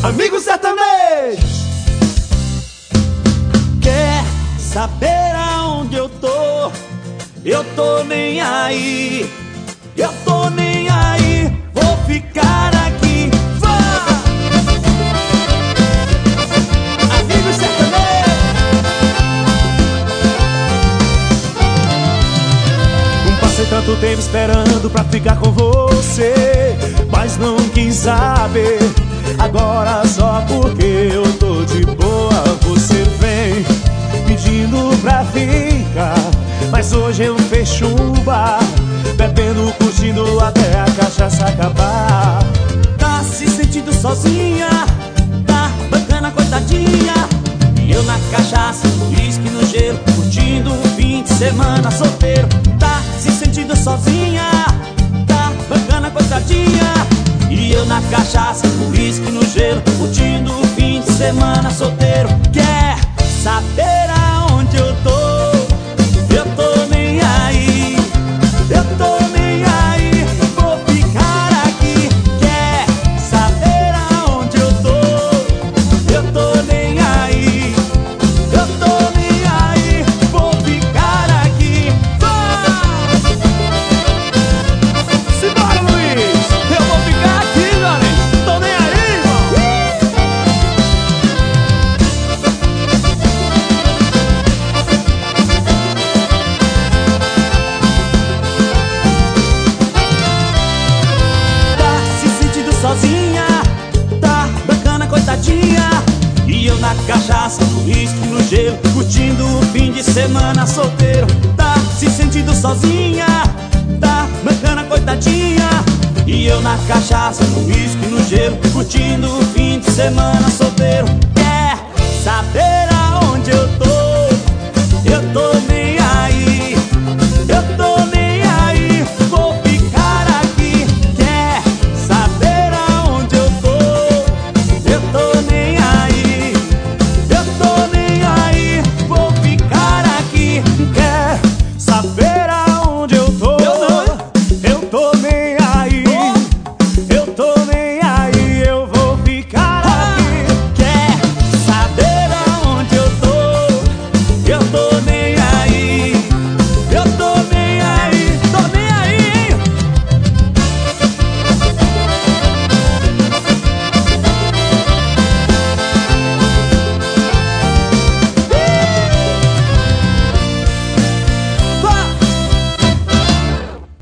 Amigo sertanejo, quer saber aonde eu tô? Eu tô nem aí, eu tô nem aí, vou ficar aqui. Vá! Amigo sertanejo, passei tanto tempo esperando pra ficar com você, mas não quis saber. Agora só porque eu tô de boa você vem pedindo pra ficar. Mas hoje eu fecho um bar, bebendo, curtindo até a cachaça acabar. Tá se sentindo sozinha, tá bacana, coitadinha. E eu na cachaça, no uísque, no gelo, curtindo o fim de semana solteiro. Tá se sentindo sozinha, tá bacana, coitadinha. E eu na cachaça, no uísque, no gelo, curtindo o fim de semana solteiro. Quer saber aonde eu tô? Eu tô nem aí, eu tô nem aí, vou ficar aqui. Quer saber aonde eu tô? Eu tô nem aí, eu tô nem aí, vou ficar aqui. Vai! Simbora, Luiz! Eu vou ficar aqui, meu amigo! Tô nem aí, irmão! Tá se sentindo sozinha, tá bacana, coitadinha. E eu na cachaça, no uísque, no gelo, curtindo o fim de semana solteiro. Tá se sentindo sozinha, tá bacana, coitadinha. E eu na cachaça, no uísque, no gelo, curtindo o fim de semana solteiro.